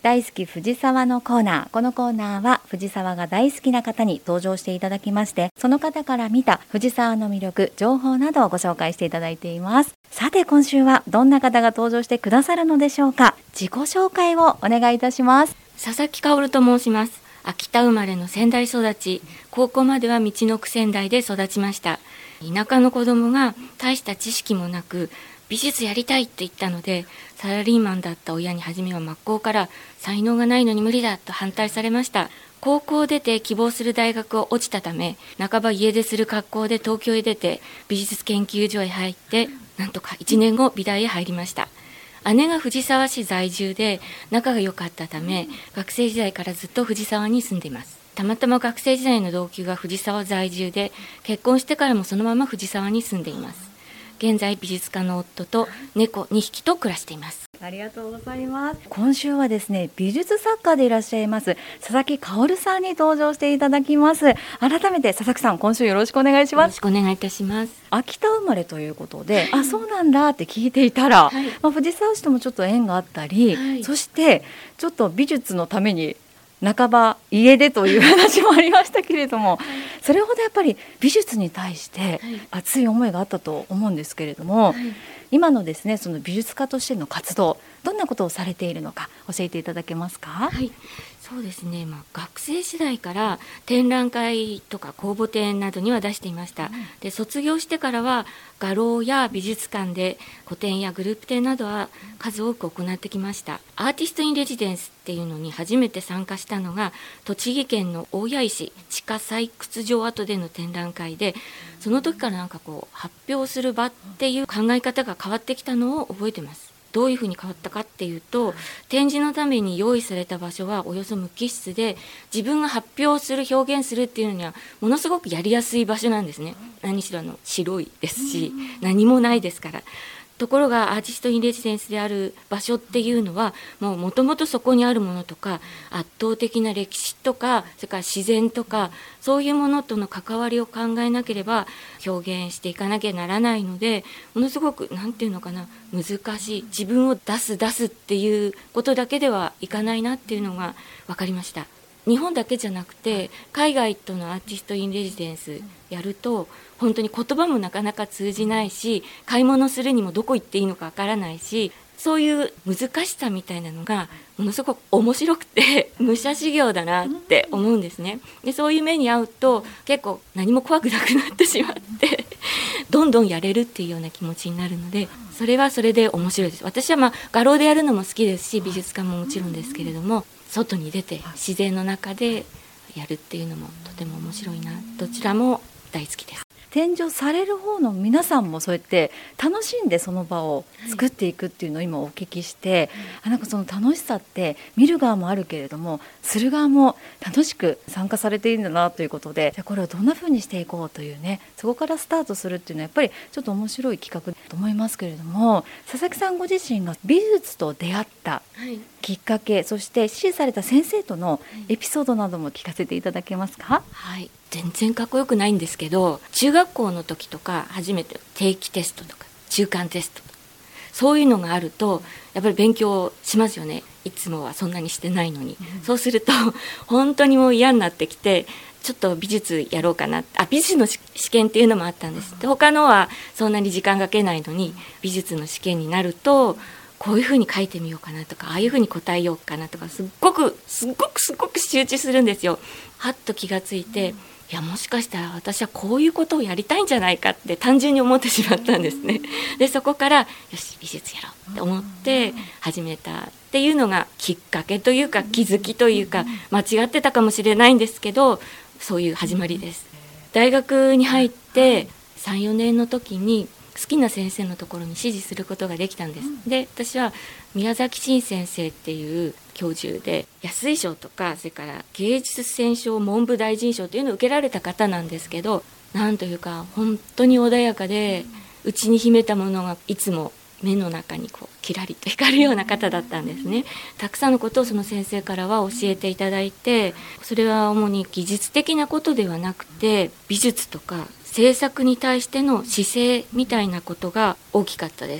大好き藤沢のコーナー。このコーナーは藤沢が大好きな方に登場していただきまして、その方から見た藤沢の魅力、情報などをご紹介していただいています。さて今週はどんな方が登場してくださるのでしょうか。自己紹介をお願いいたします。 佐々木薫と申します。秋田生まれの仙台育ち、高校までは道のく仙台で育ちました。田舎の子供が大した知識もなく美術やりたいって言ったので、サラリーマンだった親に初めは真っ向から才能がないのに無理だと反対されました。高校を出て希望する大学を落ちたため、半ば家出する格好で東京へ出て美術研究所へ入って、なんとか1年後美大へ入りました。姉が藤沢市在住で仲が良かったため、学生時代からずっと藤沢に住んでいます。たまたま学生時代の同級が藤沢在住で、結婚してからもそのまま藤沢に住んでいます。現在美術家の夫と猫2匹と暮らしています。 ありがとうございます。今週はですね、美術作家でいらっしゃいます佐々木薫さんに登場していただきます。改めて佐々木さん、今週よろしくお願いします。 よろしくお願いいたします。 秋田生まれということで、あ、そうなんだって聞いていたら、藤沢市ともちょっと縁があったり、そしてちょっと美術のために半ば家出という話もありましたけれども、それほどやっぱり美術に対して熱い思いがあったと思うんですけれども、今のですね、その美術家としての活動、どんなことをされているのか教えていただけますか。 そうですね、学生時代から展覧会とか公募展などには出していました。で、卒業してからは画廊や美術館で個展やグループ展などは数多く行ってきました。アーティストインレジデンスっていうのに初めて参加したのが栃木県の大谷石地下採掘場跡での展覧会で、その時から発表する場っていう考え方が変わってきたのを覚えてます。どういうふうに変わったかっていうと、展示のために用意された場所はおよそ無機質で、自分が発表する表現するっていうのにはものすごくやりやすい場所なんですね。何しろ白いですし、何もないですから。ところがアーティストインレジデンスである場所っていうのは、もともとそこにあるものとか、圧倒的な歴史とか、それから自然とか、そういうものとの関わりを考えなければ表現していかなきゃならないので、ものすごく難しい、自分を出すっていうことだけではいかないなっていうのが分かりました。日本だけじゃなくて海外とのアーティストインレジデンスやると、本当に言葉もなかなか通じないし、買い物するにもどこ行っていいのかわからないし、そういう難しさみたいなのがものすごく面白くて武者修行だなって思うんですね。で、そういう目に遭うと結構何も怖くなくなってしまってどんどんやれるっていうような気持ちになるので、それはそれで面白いです。私は画廊でやるのも好きですし、美術館ももちろんですけれども、外に出て自然の中でやるっていうのもとても面白いな。どちらも大好きです。 展示をされる方の皆さんもそうやって楽しんでその場を作っていくっていうのを今お聞きして、その楽しさって見る側もあるけれども、する側も楽しく参加されているんだなということで、これをどんな風にしていこうというね、そこからスタートするっていうのはやっぱりちょっと面白い企画だと思いますけれども、佐々木さんご自身が美術と出会ったきっかけ、そして指示された先生とのエピソードなども聞かせていただけますか。 全然かっこよくないんですけど、中学校の時とか初めて定期テストとか中間テストとか、そういうのがあるとやっぱり勉強しますよね。いつもはそんなにしてないのに、そうすると本当にもう嫌になってきて、ちょっと美術やろうかな。美術の試験っていうのもあったんです。で、他のはそんなに時間かけないのに、美術の試験になるとこういうふうに書いてみようかなとか、ああいうふうに答えようかなとか、すっごく集中するんですよ。はっと気がついて、いや、もしかしたら私はこういうことをやりたいんじゃないかって単純に思ってしまったんですね。で、そこからよし、美術やろうって思って始めたっていうのがきっかけというか、気づきというか、間違ってたかもしれないんですけど、そういう始まりです。大学に入って3、4年の時に好きな先生のところに指示することができたんです。で、私は宮崎真先生っていう教授で、安井賞とか、それから芸術選奨文部大臣賞というのを受けられた方なんですけど、なんというか本当に穏やかで、内に秘めたものがいつも目の中にキラリと光るような方だったんですね。たくさんのことをその先生からは教えていただいて、それは主に技術的なことではなくて、美術とか制作に対しての姿勢みたいなことが大きかったです。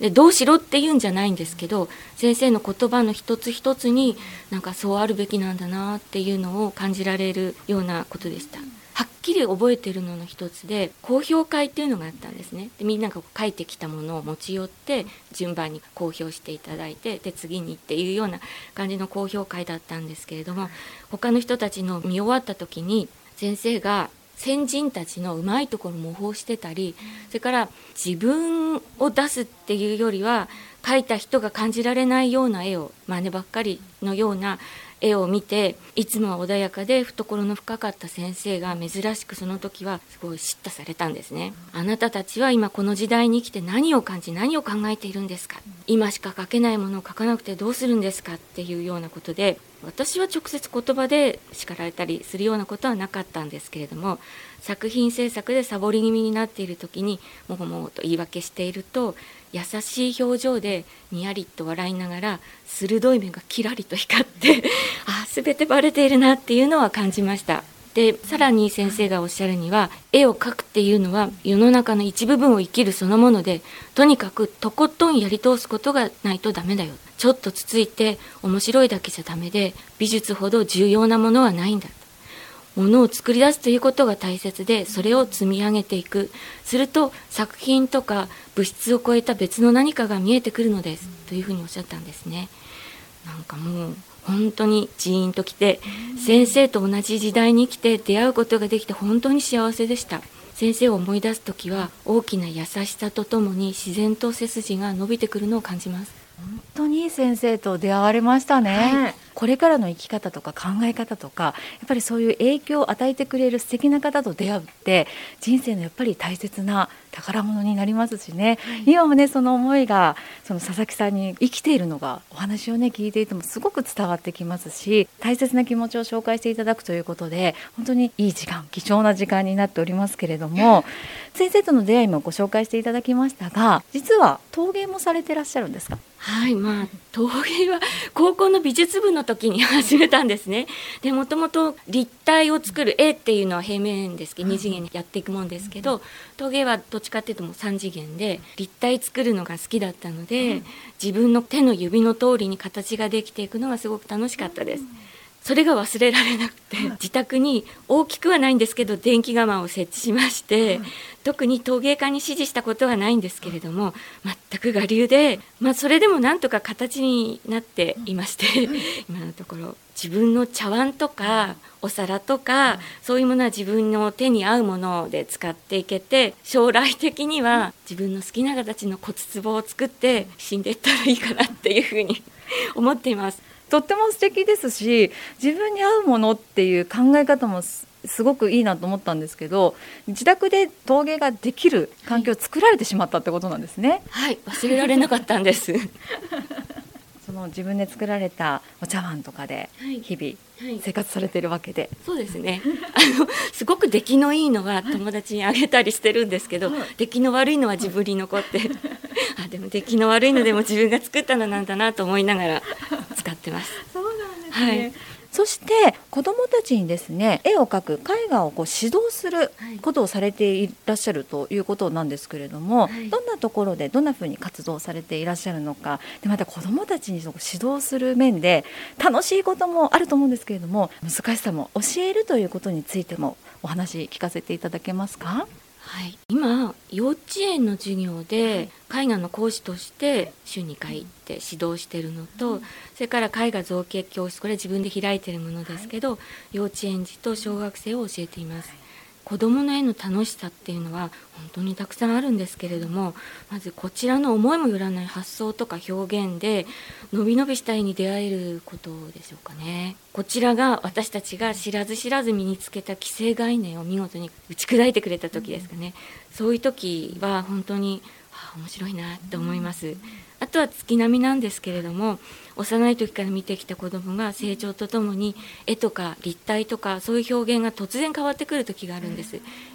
でどうしろって言うんじゃないんですけど、先生の言葉の一つ一つになんかそうあるべきなんだなっていうのを感じられるようなことでした。はっきり覚えているのの一つで、公表会っていうのがあったんですね。でみんなが書いてきたものを持ち寄って順番に公表していただいて、で次にっていうような感じの公表会だったんですけれども、他の人たちの見終わった時に先生が先人たちのうまいところ模倣してたり、それから自分を出すっていうよりは描いた人が感じられないような絵を、真似ばっかりのような絵を見て、いつもは穏やかで懐の深かった先生が珍しくその時はすごい叱咤されたんですね。あなたたちは今この時代に生きて何を感じ何を考えているんですか、今しか描けないものを描かなくてどうするんですかっていうようなことで、私は直接言葉で叱られたりするようなことはなかったんですけれども、作品制作でサボり気味になっている時にもごもごと言い訳していると、優しい表情でにやりと笑いながら鋭い目がキラリと光ってあ、全てバレているなっていうのは感じました。でさらに先生がおっしゃるには、絵を描くっていうのは世の中の一部分を生きるそのもので、とにかくとことんやり通すことがないとダメだよ、ちょっとつついて面白いだけじゃダメで、美術ほど重要なものはないんだ、ものを作り出すということが大切で、それを積み上げていく、すると作品とか物質を超えた別の何かが見えてくるのですというふうにおっしゃったんですね。なんかもう本当にジーンときて、先生と同じ時代に生きて出会うことができて本当に幸せでした。先生を思い出すときは大きな優しさとともに自然と背筋が伸びてくるのを感じます。 本当にいい先生と出会われましたね、はい、これからの生き方とか考え方とか、やっぱりそういう影響を与えてくれる素敵な方と出会うって人生のやっぱり大切な宝物になりますしね、はい、今もねその思いがその佐々木さんに生きているのがお話をね聞いていてもすごく伝わってきますし、大切な気持ちを紹介していただくということで本当にいい時間、貴重な時間になっておりますけれども、先生との出会いもご紹介していただきましたが、実は陶芸もされていらっしゃるんですか？ はい、陶芸は高校の美術部の時に始めたんですね。でもともと立体を作る絵っていうのは平面ですけど2次元にやっていくもんですけど、陶芸はどっちかっていうともう3次元で立体作るのが好きだったので、自分の手の指の通りに形ができていくのがすごく楽しかったです。それが忘れられなくて、自宅に大きくはないんですけど電気窯を設置しまして、特に陶芸家に指示したことはないんですけれども、全く我流で、それでもなんとか形になっていまして今のところ自分の茶碗とかお皿とかそういうものは自分の手に合うもので使っていけて、将来的には自分の好きな形の骨壺を作って死んでいったらいいかなっていうふうに思っています。 とっても素敵ですし、自分に合うものっていう考え方もすごくいいなと思ったんですけど、自宅で陶芸ができる環境を作られてしまったってことなんですね。 はい、忘れられなかったんですその自分で作られたお茶碗とかで日々生活されているわけで、 そうですねすごく出来のいいのは友達にあげたりしてるんですけど、出来の悪いのは自分に残ってでも出来の悪いのでも自分が作ったのなんだなと思いながら使ってます。 そうなんですね、はい。そして子どもたちにですね、絵を描く絵画を指導することをされていらっしゃるということなんですけれども、どんなところでどんなふうに活動されていらっしゃるのか、でまた子どもたちに指導する面で楽しいこともあると思うんですけれども、難しさも教えるということについてもお話聞かせていただけますか？ はい、今幼稚園の授業で絵画の講師として週2回行って指導しているのと、それから絵画造形教室、これは自分で開いているものですけど、幼稚園児と小学生を教えています。子どもの絵の楽しさっていうのは本当にたくさんあるんですけれども、まずこちらの思いもよらない発想とか表現でのびのびした絵に出会えることでしょうかね。こちらが私たちが知らず知らず身につけた既成概念を見事に打ち砕いてくれた時ですかね。そういう時は本当に面白いなって思います。あとは月並みなんですけれども、幼い時から見てきた子どもが成長とともに絵とか立体とかそういう表現が突然変わってくる時があるんです。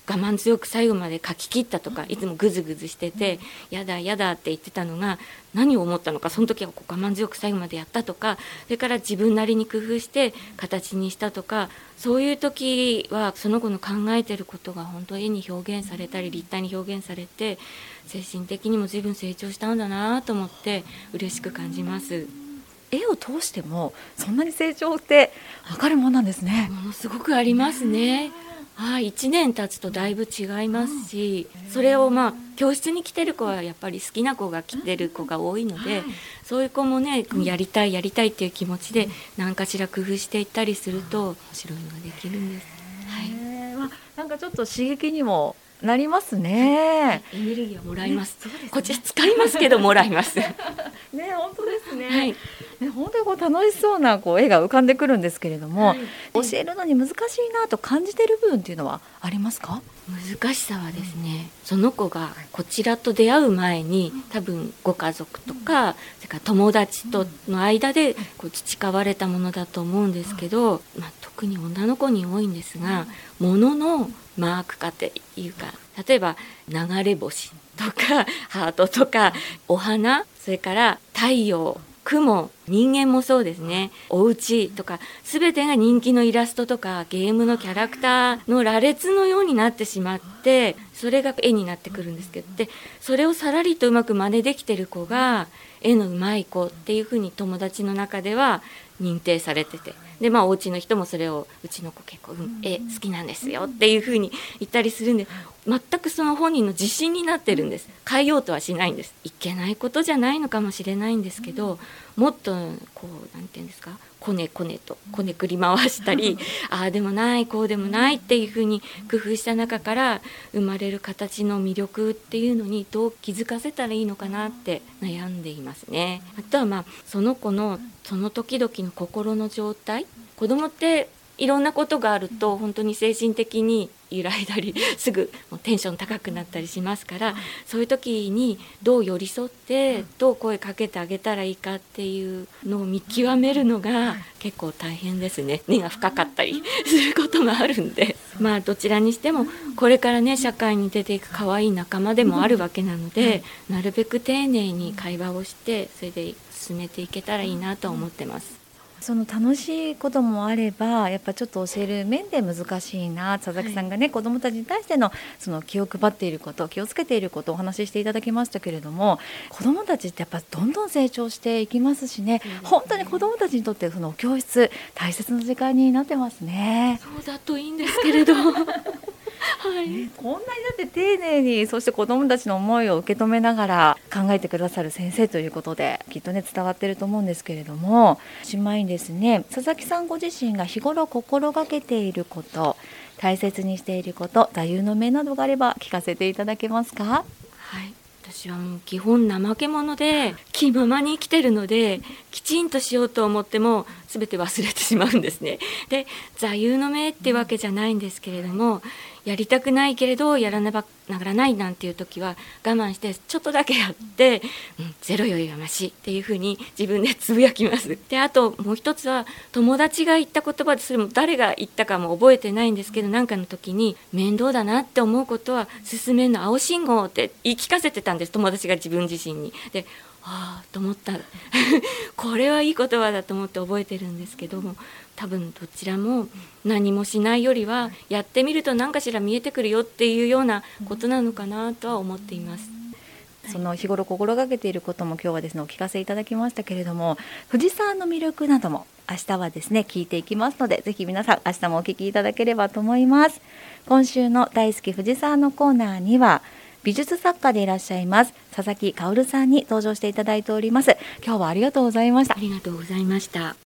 慢強く最後まで書き切ったとか、いつもグズグズしててやだやだって言ってたのが、何を思ったのか、その時は我慢強く最後までやったとか、それから自分なりに工夫して形にしたとか、そういう時はその子の考えてることが本当絵に表現されたり立体に表現されて、精神的にも随分成長したんだなと思って嬉しく感じます。 絵を通してもそんなに成長って分かるもんなんですね。 ものすごくありますね。1年経つとだいぶ違いますし、それを教室に来てる子はやっぱり好きな子が来てる子が多いので、そういう子もね、やりたいやりたいっていう気持ちで何かしら工夫していったりすると面白いのができるんです。 なんかちょっと刺激にもなりますね。 エネルギーをもらいます。こっち使いますけどもらいますね、 本当ですね。本当に楽しそうな絵が浮かんでくるんですけれども、教えるのに難しいなと感じている部分っていうのはありますか？ 難しさはですね、その子がこちらと出会う前に多分ご家族とか、それから友達との間で培われたものだと思うんですけど、特に女の子に多いんですが、物のマーク化っていうか、例えば流れ星とかハートとかお花、それから太陽、雲、人間もそうですね、お家とか全てが人気のイラストとかゲームのキャラクターの羅列のようになってしまって、それが絵になってくるんですけど、でそれをさらりとうまく真似できてる子が絵のうまい子っていうふうに友達の中では認定されてて、でお家の人もそれをうちの子結構絵好きなんですよっていうふうに言ったりするんで、全くその本人の自信になってるんです。変えようとはしないんです。いけないことじゃないのかもしれないんですけど、もっとなんていうんですか、こねこねとこねくり回したりああでもないこうでもないっていうふうに工夫した中から生まれる形の魅力っていうのにどう気づかせたらいいのかなって悩んでいますね。あとはその子のその時々の心の状態、子供っていろんなことがあると本当に精神的に揺らいだりすぐテンション高くなったりしますから、そういう時にどう寄り添ってどう声かけてあげたらいいかっていうのを見極めるのが結構大変ですね。根が深かったりすることがあるんで、どちらにしてもこれからね社会に出ていく可愛い仲間でもあるわけなので、なるべく丁寧に会話をしてそれで進めていけたらいいなと思ってます。 その楽しいこともあれば、やっぱちょっと教える面で難しいな、佐々木さんがね、子どもたちに対してのその気を配っていること、気をつけていることをお話ししていただきましたけれども、子どもたちってやっぱどんどん成長していきますしね、本当に子どもたちにとってその教室大切な時間になってますね。 そうだといいんですけれどこんなにだって丁寧に、そして子どもたちの思いを受け止めながら考えてくださる先生ということで、きっとね伝わっていると思うんですけれども、しまいにですね、佐々木さんご自身が日頃心がけていること、大切にしていること、座右の銘などがあれば聞かせていただけますか？ 私はもう基本怠け者で気ままに生きてるので、きちんとしようと思っても全て忘れてしまうんですね。で座右の銘ってわけじゃないんですけれども、やりたくないけれどやらながらないなんていう時は我慢してちょっとだけやって、ゼロよりはマシっていうふうに自分でつぶやきます。であともう一つは、友達が言った言葉で、それも誰が言ったかも覚えてないんですけど、何かの時に面倒だなって思うことは進めの青信号って言い聞かせてたんです、友達が自分自身に。でと思ったこれはいい言葉だと思って覚えてるんですけども、多分どちらも何もしないよりはやってみると何かしら見えてくるよっていうようなことなのかなとは思っています。 その日頃心がけていることも今日はですねお聞かせいただきましたけれども、藤沢の魅力なども明日はですね聞いていきますので、ぜひ皆さん明日もお聞きいただければと思います。今週の大好き藤沢のコーナーには、美術作家でいらっしゃいます佐々木薫さんに登場していただいております。今日はありがとうございました。 ありがとうございました。